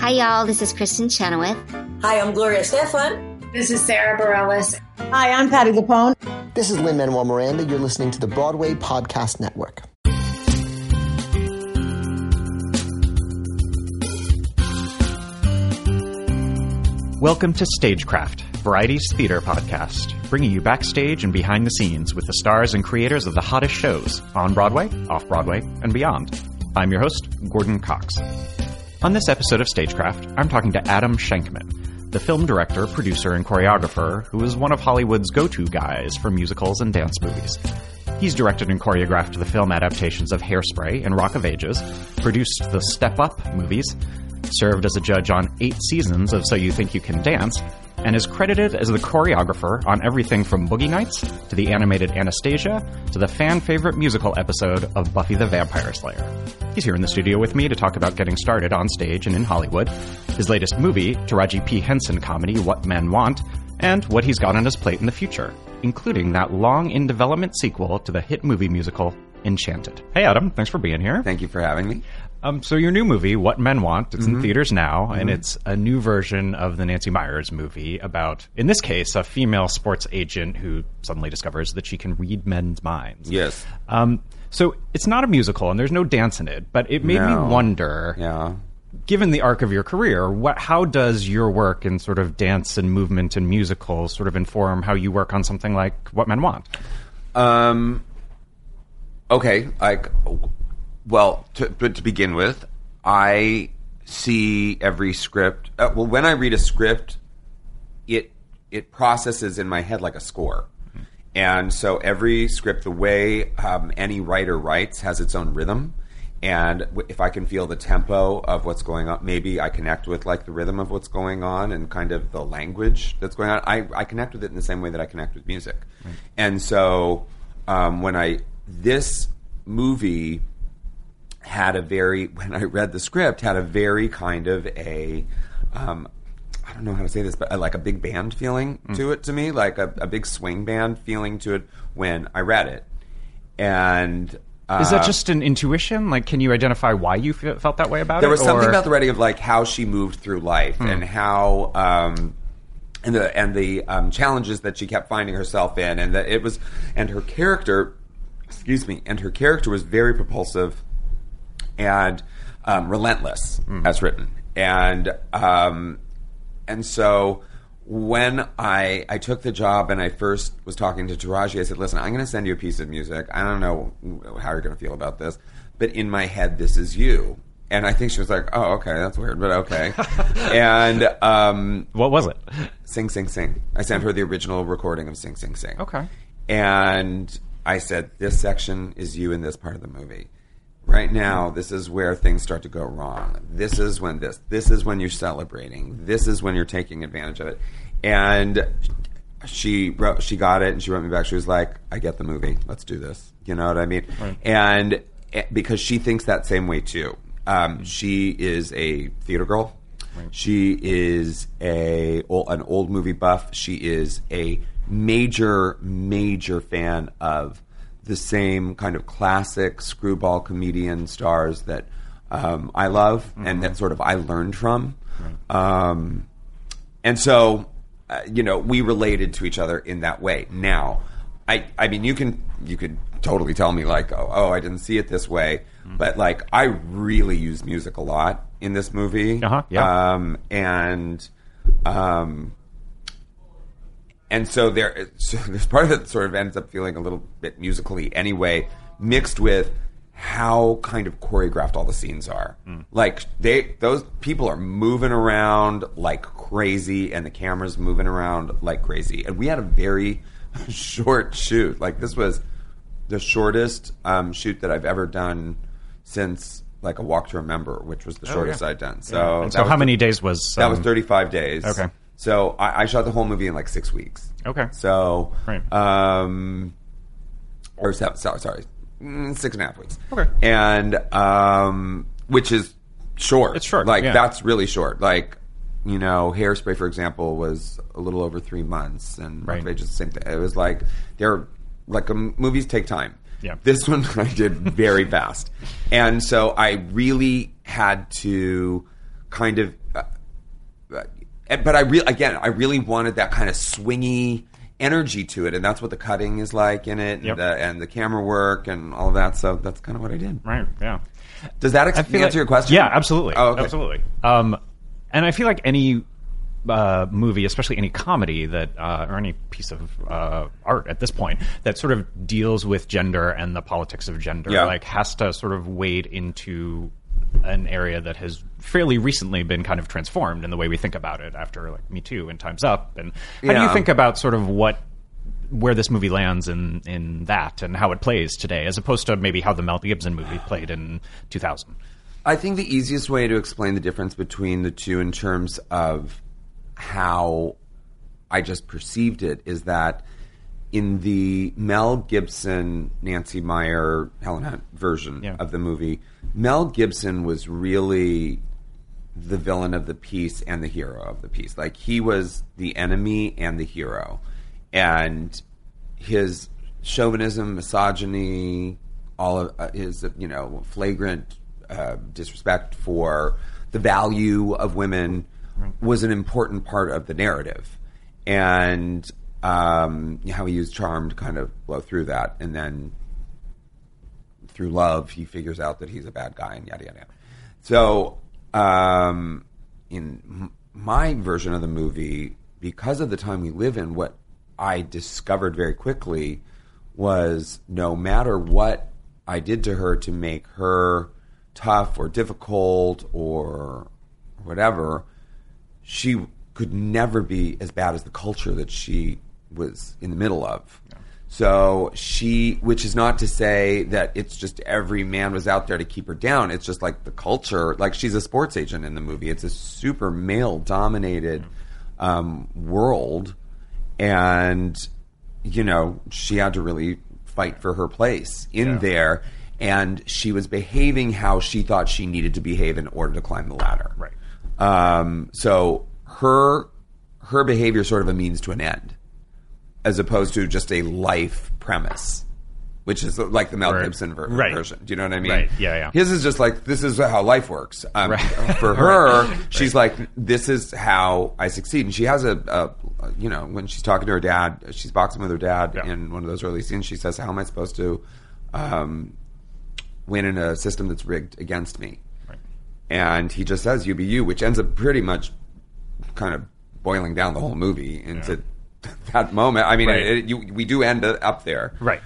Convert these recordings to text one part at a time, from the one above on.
Hi, y'all. This is Kristen Chenoweth. Hi, I'm Gloria Estefan. This is Sarah Bareilles. Hi, I'm Patti LuPone. This is Lin-Manuel Miranda. You're listening to the Broadway Podcast Network. Welcome to Stagecraft, Variety's theater podcast, bringing you backstage and behind the scenes with the stars and creators of the hottest shows on Broadway, off-Broadway, and beyond. I'm your host, Gordon Cox. On this episode of Stagecraft, I'm talking to Adam Shankman, the film director, producer, and choreographer who is one of Hollywood's go-to guys for musicals and dance movies. He's directed and choreographed the film adaptations of Hairspray and Rock of Ages, produced the Step Up movies, served as a judge on 8 seasons of So You Think You Can Dance, and is credited as the choreographer on everything from Boogie Nights to the animated Anastasia to the fan-favorite musical episode of Buffy the Vampire Slayer. He's here in the studio with me to talk about getting started on stage and in Hollywood, his latest movie, Taraji P. Henson comedy What Men Want, and what he's got on his plate in the future, including that long-in-development sequel to the hit movie musical Enchanted. Hey, Adam, thanks for being here. Thank you for having me. So your new movie, What Men Want, it's in theaters now, and it's a new version of the Nancy Meyers movie about, in this case, a female sports agent who suddenly discovers that she can read men's minds. Yes. So it's not a musical, and there's no dance in it, but it made me wonder, given the arc of your career, how does your work in sort of dance and movement and musicals sort of inform how you work on something like What Men Want? Okay, well, to begin with, I see every script. When I read a script, it processes in my head like a score. And so every script, the way any writer writes, has its own rhythm. And if I can feel the tempo of what's going on, maybe I connect with like the rhythm of what's going on and kind of the language that's going on. I connect with it in the same way that I connect with music. Right. And so this movie when I read the script, had a very kind of I don't know how to say this, but like a big band feeling to it to me, like a big swing band feeling to it when I read it. And is that just an intuition? Like, can you identify why you felt that way about it? There was something about the writing of like how she moved through life and how and the challenges that she kept finding herself in, and that her character was very propulsive and relentless as written. And so when I took the job and I first was talking to Taraji, I said, listen, I'm going to send you a piece of music. I don't know how you're going to feel about this, but in my head, this is you. And I think she was like, oh, okay, that's weird, but okay. And what was it? Sing, Sing, Sing. I sent her the original recording of Sing, Sing, Sing. Okay. And I said, this section is you in this part of the movie. Right now, this is where things start to go wrong. This is when you're celebrating. This is when you're taking advantage of it. And she got it, and she wrote me back. She was like, I get the movie. Let's do this. You know what I mean? Right. And because she thinks that same way, too. She is a theater girl. Right. She is an old movie buff. She is a major, major fan of the same kind of classic screwball comedian stars that I love and that sort of I learned from. Right. And so, we related to each other in that way. Now, I mean, you could totally tell me like, oh, I didn't see it this way, but like I really use music a lot in this movie. And so there's part of it that sort of ends up feeling a little bit musically anyway, mixed with how kind of choreographed all the scenes are. Like those people are moving around like crazy, and the camera's moving around like crazy. And we had a very short shoot. Like this was the shortest shoot that I've ever done since like A Walk to Remember, which was the shortest I'd done. So, And so how many days was that? Was 35 days. Okay. So I shot the whole movie in like 6 weeks. Okay. So, right. or 6.5 weeks. Okay. And which is short. It's short. Like that's really short. Like, Hairspray, for example, was a little over 3 months, and Rock of Ages the same thing. It was like movies take time. Yeah. This one I did very fast, and so I really had to kind of, but I really wanted that kind of swingy energy to it, and that's what the cutting is like in it, and the camera work and all of that. So that's kind of what I did. Right. Yeah. Does that answer your question? Yeah, absolutely. Oh, okay. Absolutely. And I feel like any movie, especially any comedy that or any piece of art at this point that sort of deals with gender and the politics of gender, like has to sort of wade into an area that has fairly recently been kind of transformed in the way we think about it after like Me Too and Time's Up. And how do you think about sort of where this movie lands in that and how it plays today, as opposed to maybe how the Mel Gibson movie played in 2000? I think the easiest way to explain the difference between the two in terms of how I just perceived it is that in the Mel Gibson, Nancy Meyer, Helen Hunt version of the movie, Mel Gibson was really the villain of the piece and the hero of the piece. Like, he was the enemy and the hero. And his chauvinism, misogyny, all of his, flagrant disrespect for the value of women was an important part of the narrative. And how he used charm to kind of blow through that. And then through love, he figures out that he's a bad guy and yada, yada, yada. So in my version of the movie, because of the time we live in, what I discovered very quickly was no matter what I did to her to make her tough or difficult or whatever, she could never be as bad as the culture that she was in the middle of. Yeah. So which is not to say that it's just every man was out there to keep her down. It's just like the culture, like she's a sports agent in the movie. It's a super male-dominated world. And, she had to really fight for her place in there. And she was behaving how she thought she needed to behave in order to climb the ladder. Right. So her behavior is sort of a means to an end, as opposed to just a life premise, which is like the Mel Gibson version. Do you know what I mean? Right. Yeah. His is just like, this is how life works. For her, she's like, this is how I succeed. And she has when she's talking to her dad, she's boxing with her dad in one of those early scenes. She says, how am I supposed to win in a system that's rigged against me? Right. And he just says, you be you, which ends up pretty much kind of boiling down the whole movie into that moment. I mean, we do end up there. Right.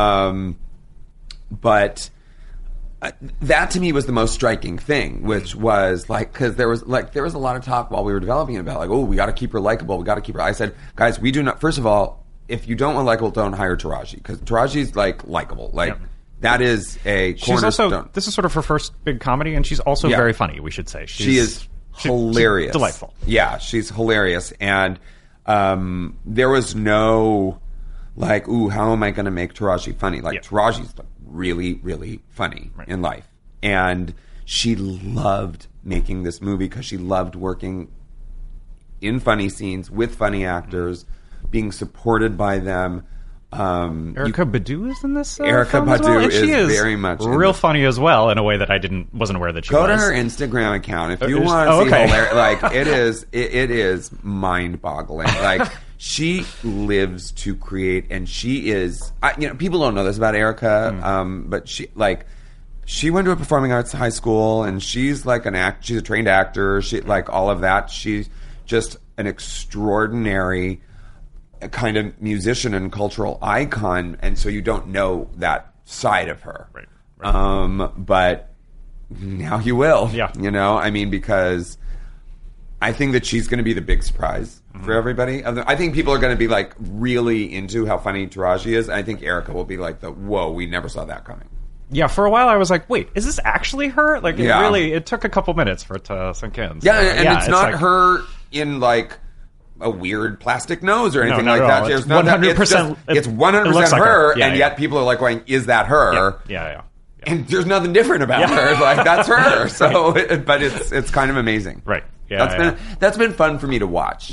But that to me was the most striking thing, which was like, because there was a lot of talk while we were developing it about like, oh, we got to keep her likable. We got to keep her. I said, guys, we do not. First of all, if you don't want likable, don't hire Taraji, because Taraji's like likable. Like that is a cornerstone. This is sort of her first big comedy, and she's also very funny. We should say she is hilarious, delightful. Yeah, she's hilarious, and there was no like, ooh, how am I going to make Taraji funny? Like Taraji's really, really funny in life, and she loved making this movie because she loved working in funny scenes with funny actors, being supported by them. Erykah Badu is in this. Erykah Badu is very much real funny as well, in a way that I wasn't aware that she was. Go to her Instagram account if you want to see hilarious. Like it is mind-boggling. Like she lives to create, and she is. People don't know this about Erykah, but she went to a performing arts high school, and she's like she's a trained actor. She like all of that. She's just an extraordinary kind of musician and cultural icon, and so you don't know that side of her. Right. But now you will. Yeah. I mean, because I think that she's going to be the big surprise for everybody. I think people are going to be like really into how funny Taraji is. And I think Erykah will be like whoa, we never saw that coming. Yeah, for a while I was like, wait, is this actually her? Like, it took a couple minutes for it to sink in. So, yeah, and it's not like her in like a weird plastic nose or anything like that. It's 100%. It's 100% her, and yet people are like going, "Is that her?" Yeah. And there's nothing different about her. Like that's her. So, but it's kind of amazing. Right. Yeah. That's been fun for me to watch.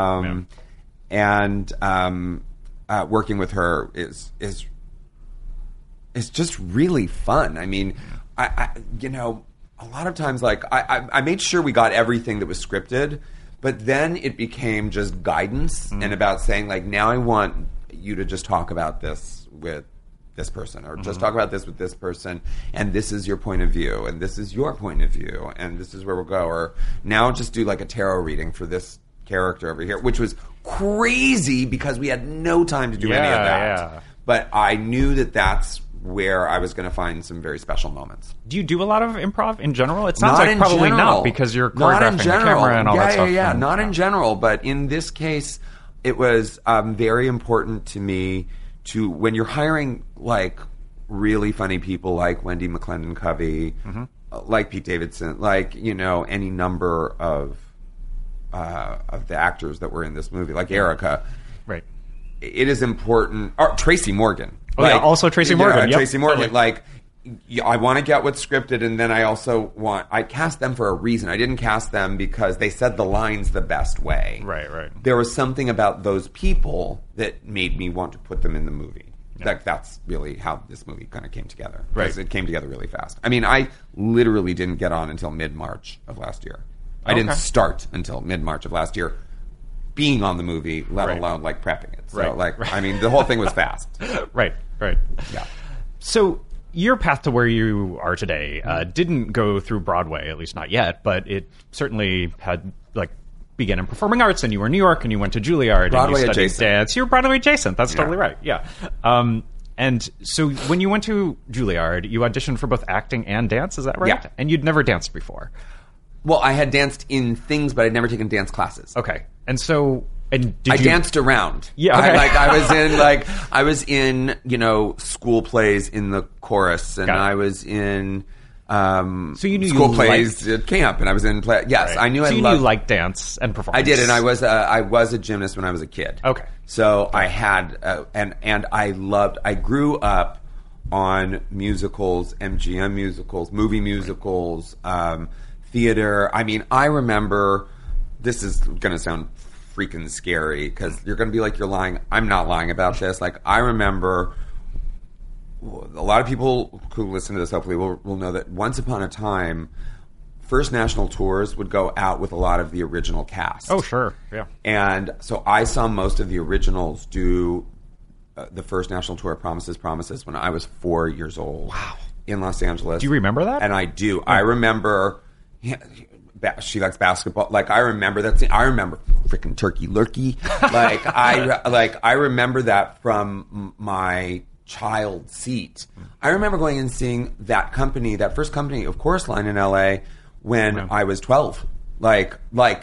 And working with her is just really fun. I mean, I a lot of times, like, I made sure we got everything that was scripted, but then it became just guidance and about saying, like, now I want you to just talk about this with this person, or just talk about this with this person, and this is your point of view, and this is your point of view, and this is where we'll go. Or now just do like a tarot reading for this character over here, which was crazy because we had no time to do any of that. Yeah. But I knew that that's where I was going to find some very special moments. Do you do a lot of improv in general? It sounds Not like in probably general. not, because you're choreographing the camera and all that stuff. Yeah, and, not in general. But in this case, it was very important to me to, when you're hiring like really funny people like Wendy McClendon-Covey, like Pete Davidson, like, you know, any number of the actors that were in this movie, like Erica. Right. It is important. Or Tracy Morgan. Oh, yeah, also Tracy Morgan. Yep, Tracy Morgan. totally. Like, I want to get what's scripted, and then I also I cast them for a reason. I didn't cast them because they said the lines the best way. Right. There was something about those people that made me want to put them in the movie. Yeah. That's really how this movie kind of came together. Right. Because it came together really fast. I mean, I literally didn't get on until mid-March of last year. I didn't start until mid-March of last year being on the movie, let alone like prepping it. So I mean, the whole thing was fast. Right. Yeah. So your path to where you are today didn't go through Broadway, at least not yet, but it certainly had like began in performing arts, and you were in New York, and you went to Juilliard, Broadway and you studied adjacent. dance. You were Broadway adjacent. That's totally right. Yeah. And so when you went to Juilliard, you auditioned for both acting and dance. Is that right? Yeah. And you'd never danced before. Well, I had danced in things, but I'd never taken dance classes. Okay. And so, and did I you danced around. Yeah, okay. I was in, you know, school plays in the chorus, and Got it. I was in So you knew school you plays at camp, and I was in play. Yes, Right. I knew. So I you loved. knew like dance and performance. I did, and I was a gymnast when I was a kid. Okay. So I had and I loved. I grew up on musicals, MGM musicals, movie musicals, theater. I mean, I remember. This is going to sound freaking scary because you're going to be like, you're lying. I'm not lying about this. Like, I remember. A lot of people who listen to this hopefully will know that once upon a time, First National Tours would go out with a lot of the original cast. Oh, sure. Yeah. And so I saw most of the originals do the First National Tour, Promises, when I was 4 years old. Wow. In Los Angeles. Do you remember that? And I do. I remember... She likes basketball. Like, I remember that scene. I remember freaking Turkey Lurkey. I remember that from my child seat. I remember going and seeing that company, that first company of Chorus Line in LA when I was 12. Now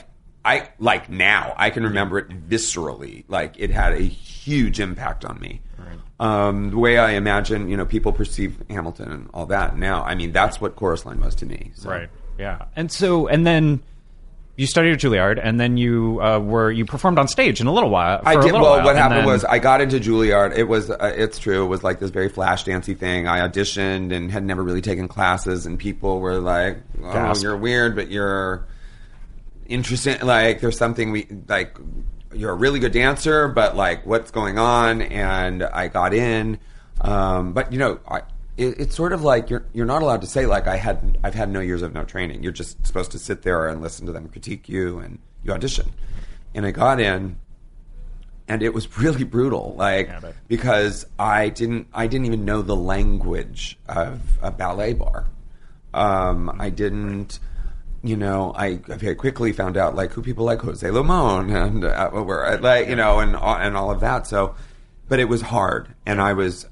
I can remember it viscerally. Like, it had a huge impact on me. Right. The way I imagine, you know, people perceive Hamilton and all that now. I mean, that's what Chorus Line was to me. So. Right. Yeah. And then you studied at Juilliard, and then you performed on stage in a little while. I did. Well, what happened then... was I got into Juilliard. It was, it's true. It was like this very flash dancey thing. I auditioned and had never really taken classes, and people were like, "Oh, Gasp. You're weird, but you're interesting. Like, there's something you're a really good dancer, but like, what's going on?" And I got in, but you know, it's sort of like you're not allowed to say like I've had no years of no training. You're just supposed to sit there and listen to them critique you, and you audition. And I got in, and it was really brutal, because I didn't even know the language of a ballet bar. I didn't. You know, I very quickly found out like who people like Jose Limon and were like, you know, and all of that. So, but it was hard, and I was.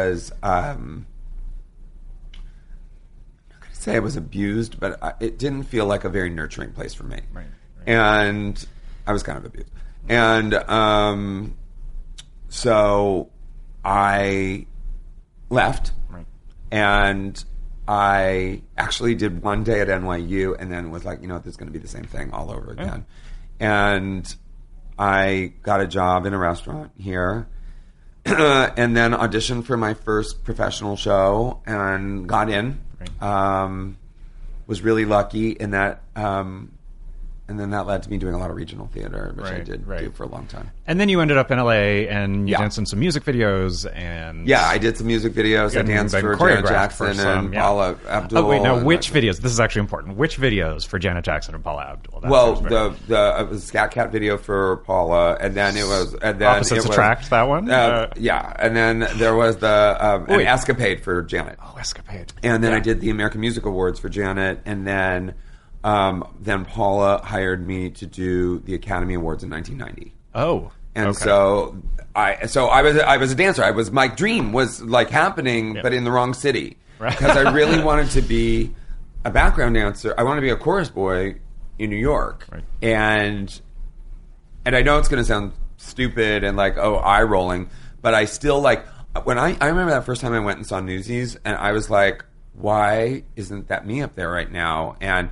Say I was abused, but it didn't feel like a very nurturing place for me. Right. And I was kind of abused. And so I left. Right. And I actually did one day at NYU and then was like, you know, this is going to be the same thing all over again. Yeah. And I got a job in a restaurant here. And then auditioned for my first professional show and got in. Right. Was really lucky in that And then that led to me doing a lot of regional theater, which I Right, did right. do for a long time. And then you ended up in LA and you Yeah. danced in some music videos and Yeah, I did some music videos. I and danced been for choreographed Janet Jackson for some, and yeah. Paula Abdul. Oh wait, no, and which videos? This is actually important. Which videos for Janet Jackson and Paula Abdul? That Well, sounds very- it was Scat Cat video for Paula, and then it was Opposites Attract, that one? Yeah, and then there was an wait. Escapade for Janet. Oh, Escapade. And then Yeah. I did the American Music Awards for Janet, and then Paula hired me to do the Academy Awards in 1990. Oh. And okay. so I was a dancer. My dream was like happening, but in the wrong city, Right. because I really wanted to be a background dancer. I wanted to be a chorus boy in New York, Right. and I know it's going to sound stupid and like eye rolling, but I still like when I remember that first time I went and saw Newsies, and I was like, why isn't that me up there right now? And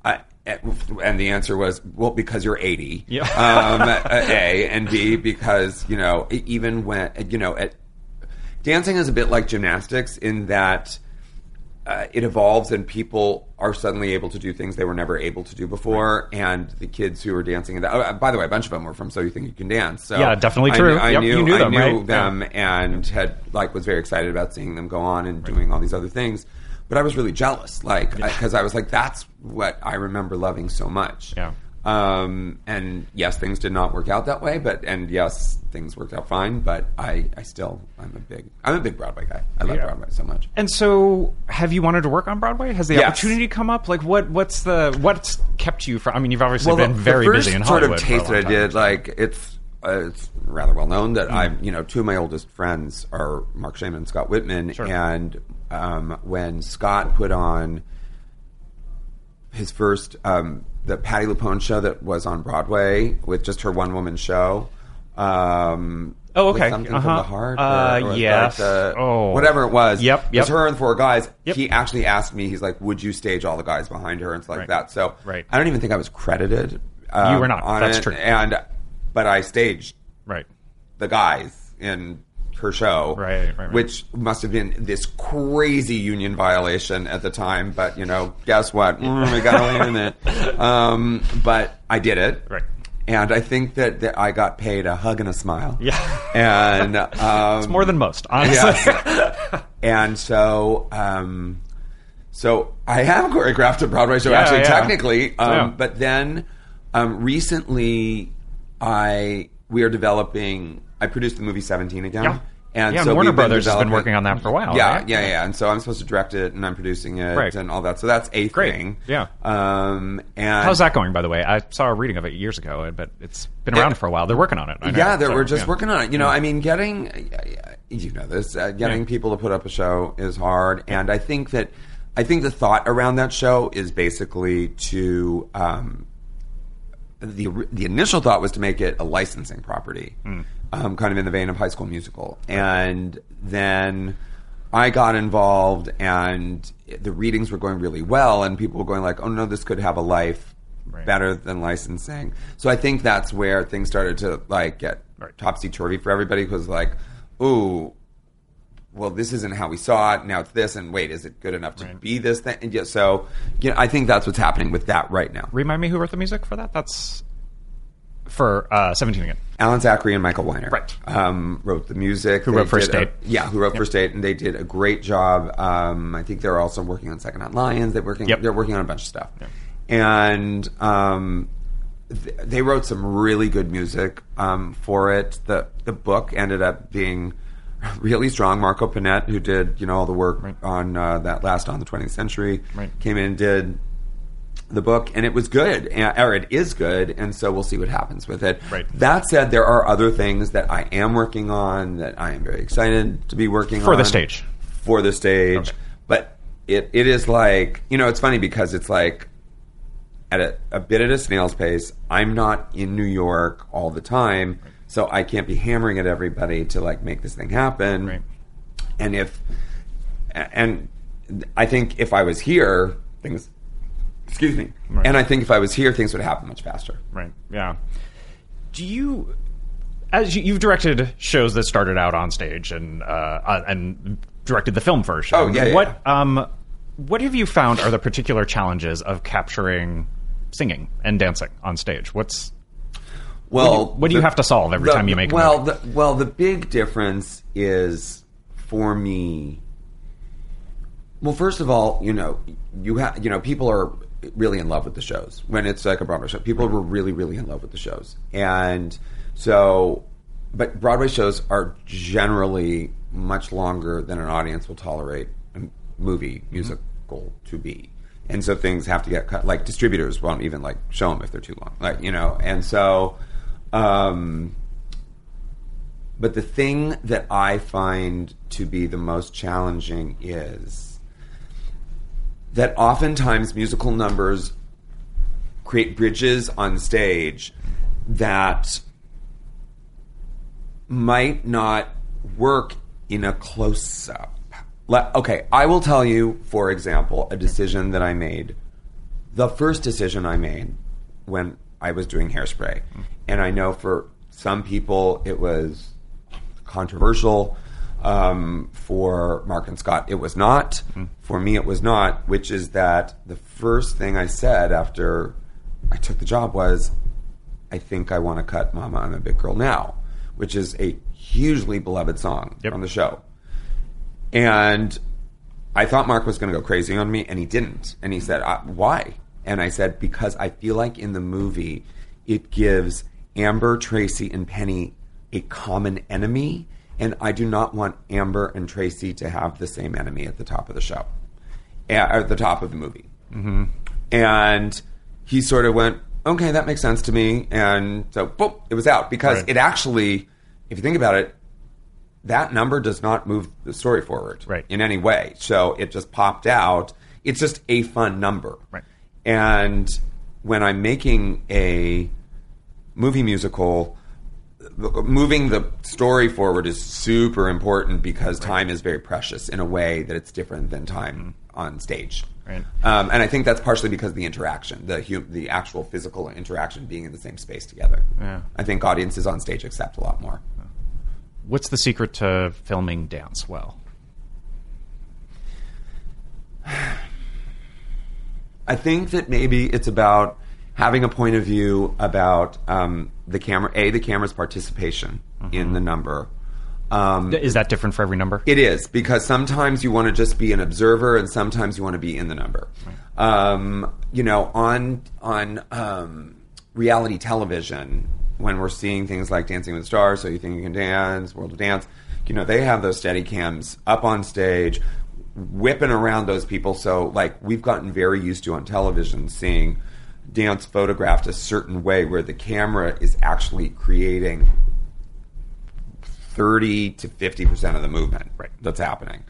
the answer was, well, because you're 80. Yeah. A, and B, because, even when, dancing is a bit like gymnastics in that it evolves and people are suddenly able to do things they were never able to do before. Right. And the kids who were dancing in that, by the way, a bunch of them were from So You Think You Can Dance. So yeah, definitely true. I knew you knew them, right? them and was very excited about seeing them go on and doing all these other things. But I was really jealous, because I was like, that's what I remember loving so much. Yeah. And yes, things did not work out that way, and yes, things worked out fine. But I'm a big Broadway guy. I love Broadway so much. And so, have you wanted to work on Broadway? Has the Yes. opportunity come up? Like, what's kept you from? I mean, you've obviously been very the first busy in sort Hollywood. of taste for a that long I time. did, it's rather well known that two of my oldest friends are Mark Shaman and Scott Whitman, Sure. and when Scott put on his first the Patti LuPone show that was on Broadway with just her one woman show. Oh, okay. With Something from the Heart. Or yes. Whatever it was. Yep. It was her and four guys. Yep. He actually asked me, he's like, would you stage all the guys behind her and stuff like Right. that. So Right. I don't even think I was credited. You were not. On That's it. true. But I staged Right. the guys in her show, Right. which must have been this crazy union violation at the time. But guess what? We got away with it. But I did it, Right. and I think that I got paid a hug and a smile. Yeah. And It's more than most, honestly. yes. And so I have choreographed a Broadway show, Yeah, actually, yeah. technically. Yeah. But then recently we are developing. I produced the movie 17 again. Yeah. And Yeah, so and Warner we've been Brothers has been developing- working on that for a while, Yeah, right? yeah. And so I'm supposed to direct it, and I'm producing it, Right. and all that. So that's a Great. thing. Yeah. And How's that going, by the way? I saw a reading of it years ago, but it's been around for a while. They're working on it. I know. Yeah, So, we're just yeah. working on it. I mean, getting people to put up a show is hard, and I think the thought around that show is basically to the initial thought was to make it a licensing property, kind of in the vein of High School Musical, and then I got involved, and the readings were going really well, and people were going like, "Oh no, this could have a life." Right. Better than licensing. So I think that's where things started to get Right. topsy-turvy for everybody, because ooh, well, this isn't how we saw it. Now it's this, and wait, is it good enough to be this thing? And I think that's what's happening with that right now. Remind me who wrote the music for that? That's for 17 again. Alan Zachary and Michael Weiner Right. Wrote the music. Who wrote First Date. Who wrote First Date, and they did a great job. I think they're also working on Second Night Lions. They're working on a bunch of stuff. Yep. And they wrote some really good music for it. The book ended up being really strong. Marco Panett, who did all the work on that last On the 20th Century, came in and did the book, and it was good, or it is good, and so we'll see what happens with it. Right. That said, there are other things that I am working on that I am very excited to be working on. For the stage. For the stage. Okay. But it is like, it's funny because it's like at a bit at a snail's pace. I'm not in New York all the time, so I can't be hammering at everybody to make this thing happen. Right. And I think if I was here, things... Excuse me. Right. And I think if I was here, things would happen much faster. Right. Yeah. Do you, you've directed shows that started out on stage and directed the film version? Oh, yeah. What have you found are the particular challenges of capturing singing and dancing on stage? What do you have to solve every time you make a movie? The big difference is, for me, well, first of all, people are really in love with the shows. When it's like a Broadway show, people were really, really in love with the shows. And so, but Broadway shows are generally much longer than an audience will tolerate a movie musical to be. And so things have to get cut. Like, distributors won't even, like, show them if they're too long. Like, and so... but the thing that I find to be the most challenging is that oftentimes musical numbers create bridges on stage that might not work in a close-up. Okay, I will tell you, for example, a decision that I made. The first decision I made when I was doing Hairspray. And I know for some people it was controversial. For Mark and Scott, it was not. For me, it was not, which is that the first thing I said after I took the job was, I think I want to cut Mama, I'm a Big Girl Now, which is a hugely beloved song from the show. And I thought Mark was going to go crazy on me, and he didn't. And he said, why? And I said, because I feel like in the movie, it gives Amber, Tracy, and Penny a common enemy, and I do not want Amber and Tracy to have the same enemy at the top of the show, at the top of the movie. Mm-hmm. And he sort of went, okay, that makes sense to me. And so, boom, it was out. Because it actually, if you think about it, that number does not move the story forward in any way. So it just popped out. It's just a fun number. Right. And when I'm making a movie musical, moving the story forward is super important because time is very precious in a way that it's different than time on stage. Right. And I think that's partially because of the interaction, the actual physical interaction, being in the same space together. Yeah. I think audiences on stage accept a lot more. What's the secret to filming dance well? I think that maybe it's about having a point of view about the camera's participation in the number. Is that different for every number? It is, because sometimes you want to just be an observer, and sometimes you want to be in the number. Right. On reality television, when we're seeing things like Dancing with the Stars, So You Think You Can Dance, World of Dance, they have those steady cams up on stage, whipping around those people. So, like, we've gotten very used to on television seeing dance photographed a certain way where the camera is actually creating 30 to 50% of the movement that's happening.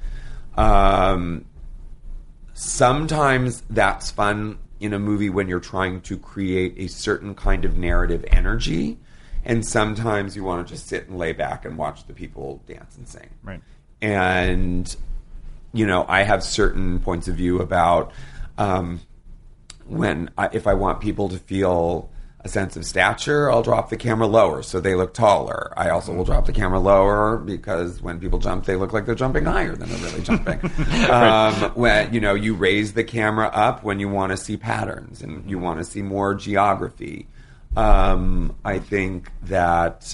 Sometimes that's fun in a movie when you're trying to create a certain kind of narrative energy, and sometimes you want to just sit and lay back and watch the people dance and sing. Right. And, I have certain points of view about if I want people to feel a sense of stature, I'll drop the camera lower so they look taller. I also will drop the camera lower because when people jump, they look like they're jumping higher than they're really jumping. When you raise the camera up when you want to see patterns and you want to see more geography. I think that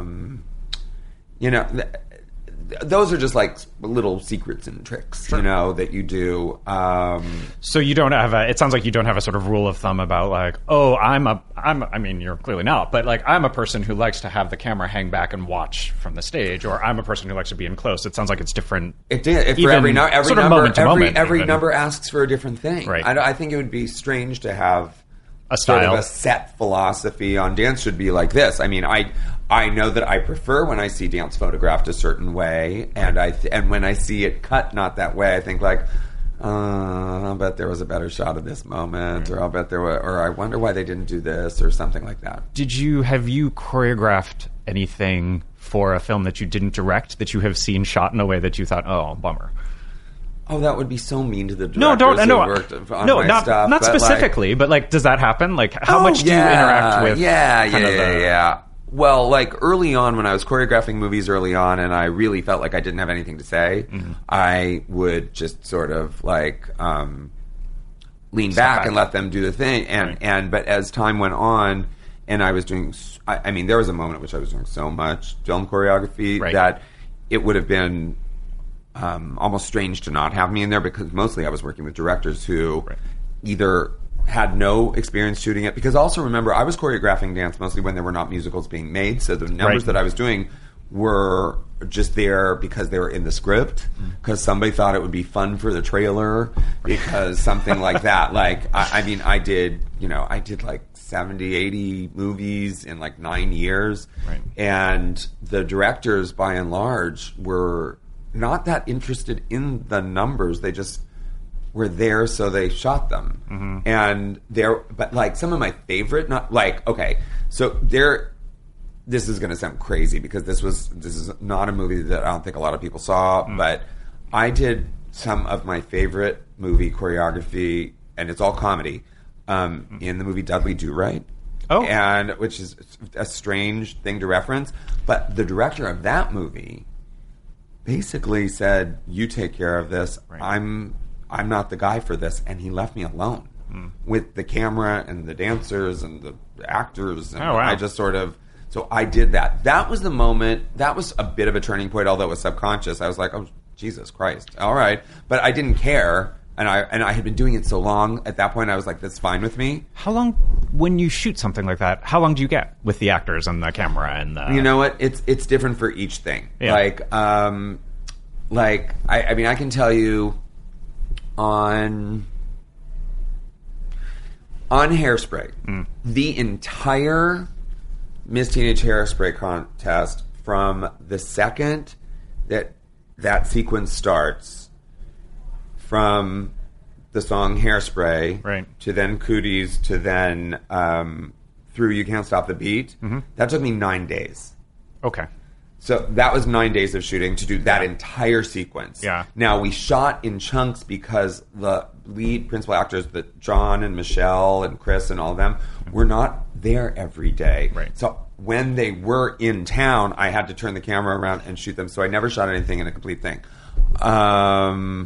those are just like little secrets and tricks, that you do. So you don't have it sounds like you don't have a sort of rule of thumb about like, oh, I mean, you're clearly not, but like, I'm a person who likes to have the camera hang back and watch from the stage, or I'm a person who likes to be in close. It sounds like it's different. Every number asks for a different thing. Right. I think it would be strange to have a style, sort of a set philosophy on dance should be like this. I mean, I know that I prefer when I see dance photographed a certain way, and and when I see it cut not that way, I think like, I'll bet there was a better shot of this moment, or I'll bet there were, or I wonder why they didn't do this, or something like that. Have you choreographed anything for a film that you didn't direct that you have seen shot in a way that you thought, oh, bummer? Oh, that would be so mean to the directors who worked on my stuff. Not specifically, but like, does that happen? Like, how much do you interact with? Yeah. Well, like early on when I was choreographing movies early on and I really felt like I didn't have anything to say, I would just sort of like lean back and let them do the thing. But as time went on, and I was doing, I mean, there was a moment at which I was doing so much film choreography that it would have been almost strange to not have me in there, because mostly I was working with directors who either had no experience shooting it, because also remember, I was choreographing dance mostly when there were not musicals being made, so the numbers that I was doing were just there because they were in the script, because somebody thought it would be fun for the trailer, because something like that. Like, I mean, I did like 70, 80 movies in like 9 years, and the directors, by and large, were not that interested in the numbers. They just were there, so they shot them. And but like some of my favorite, not like, okay, so this is going to sound crazy, because this is not a movie that I don't think a lot of people saw, but I did some of my favorite movie choreography, and it's all comedy, in the movie Dudley Do Right. And which is a strange thing to reference, but the director of that movie basically said, "You take care of this. I'm not the guy for this," and he left me alone with the camera and the dancers and the actors, and I just sort of. So I did that. That was the moment. That was a bit of a turning point, although it was subconscious. I was like, "Oh, Jesus Christ! All right," but I didn't care, and I had been doing it so long. At that point, I was like, "That's fine with me." How long, when you shoot something like that? How long do you get with the actors and the camera and the? You know what? It's different for each thing. Yeah. I mean, I can tell you on Hairspray, the entire Miss Teenage Hairspray contest, from the second that sequence starts, from the song Hairspray to then Cooties to then through You Can't Stop the Beat, that took me 9 days. Okay. So that was 9 days of shooting to do that entire sequence. Yeah. Now, we shot in chunks because the lead principal actors, John and Michelle and Chris and all of them, were not there every day. So when they were in town, I had to turn the camera around and shoot them. So I never shot anything in a complete thing. On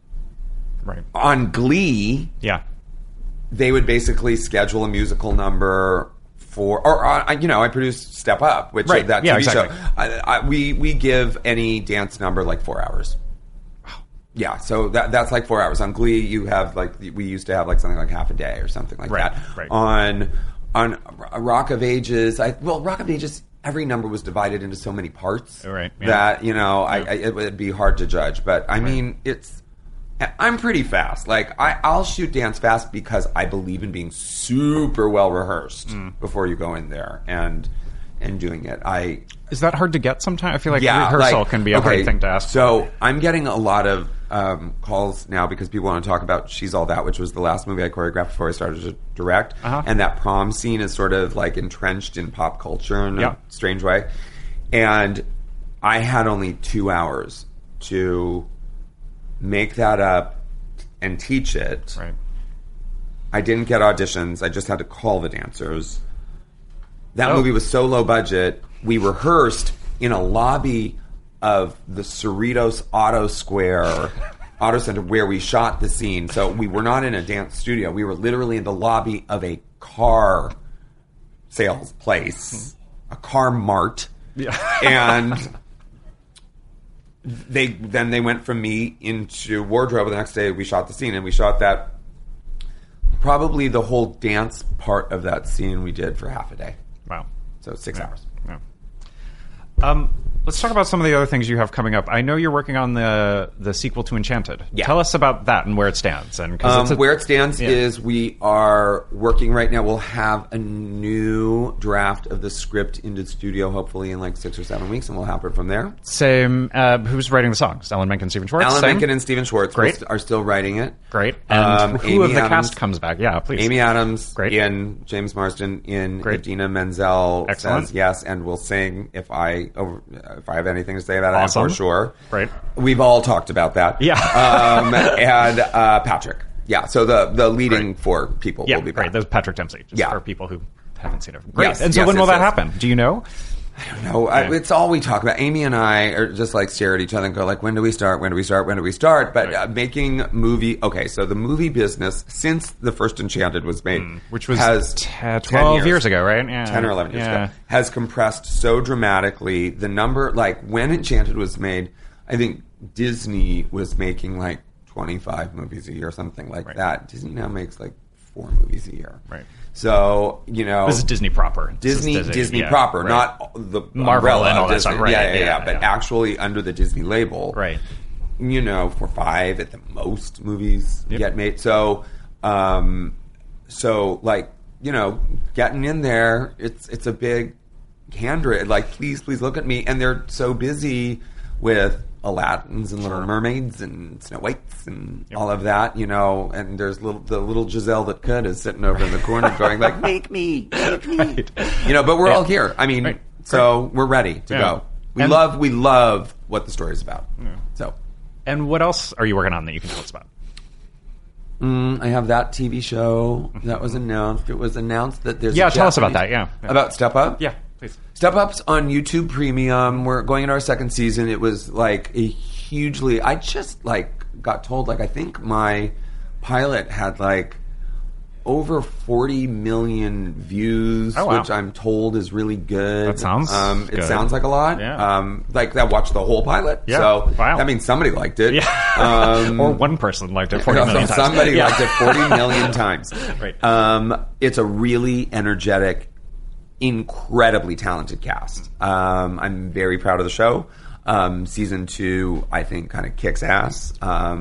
Glee, they would basically schedule a musical number I produced Step Up, which is that TV show. We give any dance number like 4 hours. Yeah, so that's like 4 hours. On Glee, you have we used to have like something like half a day or something like that. On Rock of Ages, Rock of Ages, every number was divided into so many parts that it would be hard to judge. But I mean, I'm pretty fast. Like I'll shoot dance fast because I believe in being super well rehearsed before you go in there and doing it. Is that hard to get sometimes? I feel like rehearsal can be a hard thing to ask. So I'm getting a lot of calls now because people want to talk about She's All That, which was the last movie I choreographed before I started to direct. And that prom scene is sort of like entrenched in pop culture in a strange way. And I had only 2 hours to make that up and teach it. I didn't get auditions. I just had to call the dancers. That movie was so low budget, we rehearsed in a lobby of the Cerritos Auto Center where we shot the scene. So we were not in a dance studio. We were literally in the lobby of a car sales place, a car mart. And they went from me into wardrobe. The next day we shot the scene, and we shot that, probably the whole dance part of that scene we did for half a day. Wow. So 6 hours. Let's talk about some of the other things you have coming up. I know you're working on the sequel to Enchanted. Tell us about that and where it stands. And where it stands is we are working right now. We'll have a new draft of the script into the studio, hopefully in like 6 or 7 weeks, and we'll have it from there. Same. Who's writing the songs? Alan Menken, Stephen Schwartz? Alan Menken and Stephen Schwartz are still writing it. Great. And who of the cast comes back? Yeah, please. Amy Adams in, James Marsden in, Idina Menzel says yes, and will sing if I have anything to say about it, for sure. Right. We've all talked about that. Yeah. And Patrick. Yeah, so the leading four people will be back. There's Patrick Dempsey, for people who haven't seen it. Great. Yes, and so when will that happen? Do you know? I don't know. It's all we talk about. Amy and I are just like stare at each other and go like, when do we start? When do we start? When do we start? But making movie... Okay, so the movie business, since the first Enchanted was made... which was has 12 years ago, right? Yeah. 10 or 11 years ago. Has compressed so dramatically. The number... Like, when Enchanted was made, I think Disney was making like 25 movies a year or something like that. Disney now makes like 4 movies a year. Right. So, you know... This is Disney proper. Disney proper, not the Marvel umbrella and all that Disney. stuff. Right. Yeah. But actually under the Disney label. Right. You know, for 5 at the most movies get made. So, like, you know, getting in there, it's a big handwritten, like, please look at me. And they're so busy with Aladdins and Little Mermaids and Snow Whites and all of that, you know, and there's the little Giselle that could is sitting over in the corner going like, make me. Right. You know, but we're all here. I mean, so we're ready to go. We love what the story's about. Yeah. So. And what else are you working on that you can tell us about? I have that TV show that was announced. It was announced that there's tell us about that, About Step Up? Yeah, please. Step Up's on YouTube Premium. We're going into our second season. It was like a hugely... I just like got told, like, I think my pilot had like over 40 million views, which I'm told is really good. That sounds good. It sounds like a lot. Yeah. Like, I watched the whole pilot. Yeah. So that means somebody liked it. Yeah. Or one person liked it 40 million times. Somebody liked it 40 million times. Right. It's a really energetic, incredibly talented cast. I'm very proud of the show. Season 2, I think, kind of kicks ass.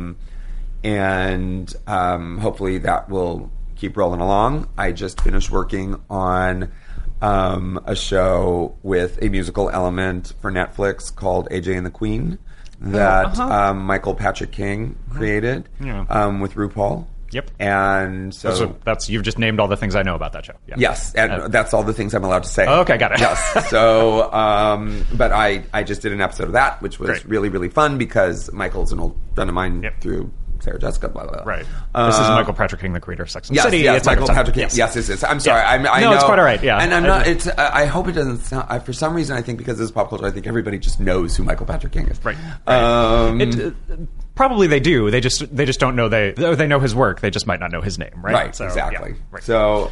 And hopefully that will keep rolling along. I just finished working on a show with a musical element for Netflix called AJ and the Queen that Michael Patrick King created with RuPaul. Yep. And so that's you've just named all the things I know about that show. Yeah. Yes, and that's all the things I'm allowed to say. Oh, okay, got it. Yes. So, but I just did an episode of that, which was really, really fun because Michael's an old friend of mine through Sarah Jessica, blah, blah, blah. Right. This is Michael Patrick King, the creator of Sex and the City. Yes, Michael Patrick King. Yes. I'm sorry. I know. It's quite all right, yeah. And I'm not, I hope it doesn't sound, for some reason, I think because this is pop culture, I think everybody just knows who Michael Patrick King is. Right. Probably they do. They just don't know they know his work. They just might not know his name, right? Right, so, exactly. Yeah, right. So,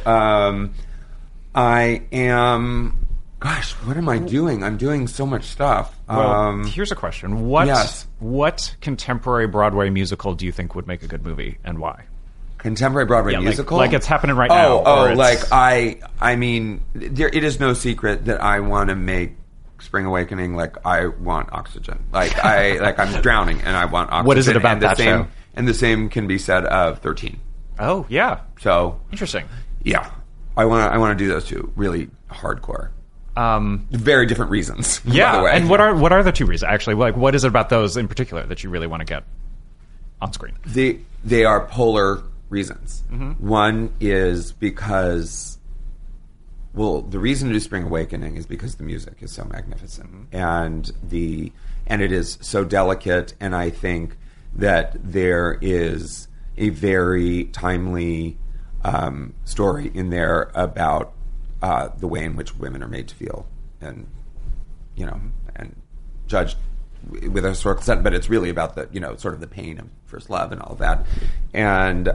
I am... Gosh, what am I doing? I'm doing so much stuff. Well, here's a question. What contemporary Broadway musical do you think would make a good movie, and why? Contemporary Broadway musical? Like it's happening right now. I mean, it is no secret that I want to make Spring Awakening like I want oxygen. I'm drowning and I want oxygen. What is it about that show? And the same can be said of 13. Oh, yeah. So interesting. Yeah. I want to do those two really hardcore. Very different reasons. Yeah, by the way. And what are the two reasons? Actually, like what is it about those in particular that you really want to get on screen? They are polar reasons. Mm-hmm. One is because, well, the reason to do Spring Awakening is because the music is so magnificent, and it is so delicate, and I think that there is a very timely story in there about the way in which women are made to feel, and and judged with a historical sense, but it's really about the sort of the pain of first love and all of that, and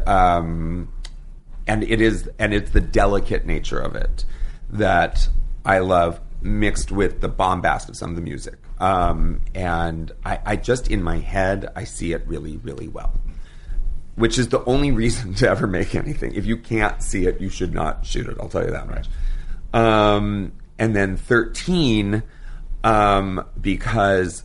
it's the delicate nature of it that I love, mixed with the bombast of some of the music, and I just in my head I see it really, really well. Which is the only reason to ever make anything. If you can't see it, you should not shoot it. I'll tell you that much. And then 13, because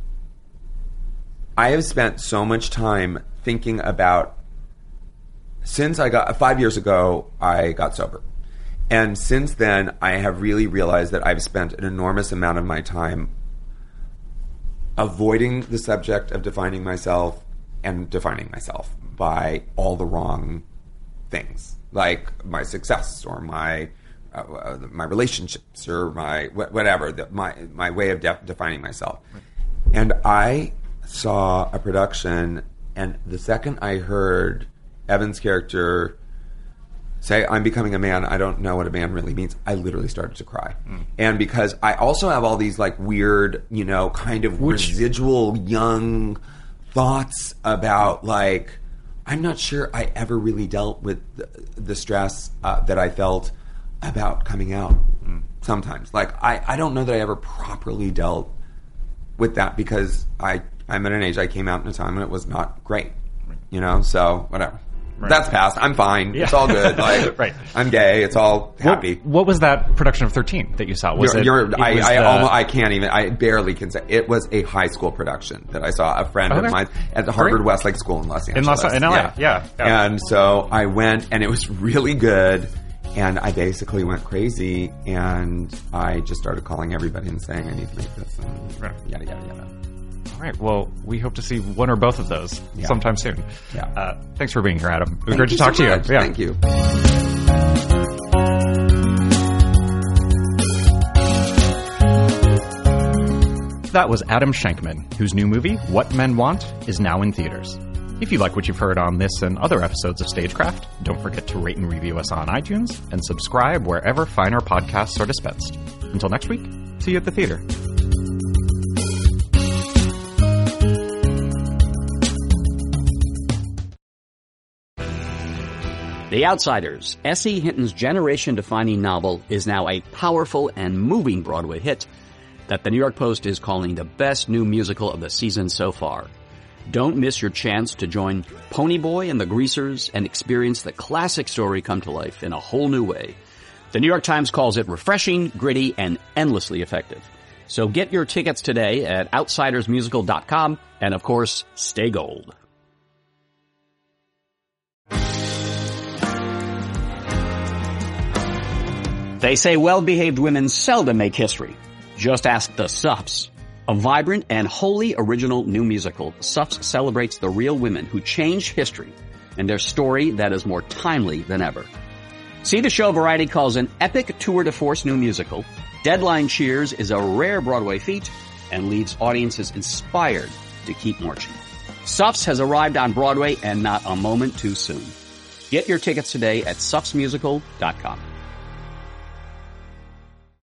I have spent so much time thinking about, since 5 years ago, I got sober. And since then, I have really realized that I've spent an enormous amount of my time avoiding the subject of defining myself and defining myself by all the wrong things, like my success or my relationships or my whatever, my way of defining myself. And I saw a production, and the second I heard Evan's character say I'm becoming a man, I don't know what a man really means, I literally started to cry. And because I also have all these like weird, you know, kind of residual young thoughts about like, I'm not sure I ever really dealt with the stress that I felt about coming out sometimes. Like, I don't know that I ever properly dealt with that because I'm at an age, I came out in a time when it was not great, you know, so whatever. Right. That's past. I'm fine. Yeah. It's all good. Like, right. I'm gay. It's all happy. What was that production of 13 that you saw? I can't even. I barely can say. It was a high school production that I saw. A friend of mine at the Harvard Westlake School in Los Angeles. In LA. Yeah. And so I went, and it was really good. And I basically went crazy, and I just started calling everybody and saying, I need to make this, and yada, yada, yada. All right. Well, we hope to see one or both of those sometime soon. Yeah. Thanks for being here, Adam. It was great to talk to you. Yeah. Thank you. That was Adam Shankman, whose new movie, What Men Want, is now in theaters. If you like what you've heard on this and other episodes of Stagecraft, don't forget to rate and review us on iTunes and subscribe wherever finer podcasts are dispensed. Until next week, see you at the theater. The Outsiders, S.E. Hinton's generation-defining novel, is now a powerful and moving Broadway hit that the New York Post is calling the best new musical of the season so far. Don't miss your chance to join Ponyboy and the Greasers and experience the classic story come to life in a whole new way. The New York Times calls it refreshing, gritty, and endlessly effective. So get your tickets today at outsidersmusical.com and, of course, stay gold. They say well-behaved women seldom make history. Just ask the Suffs. A vibrant and wholly original new musical, Suffs celebrates the real women who changed history and their story that is more timely than ever. See the show Variety calls an epic tour de force new musical. Deadline cheers is a rare Broadway feat and leaves audiences inspired to keep marching. Suffs has arrived on Broadway and not a moment too soon. Get your tickets today at suffsmusical.com.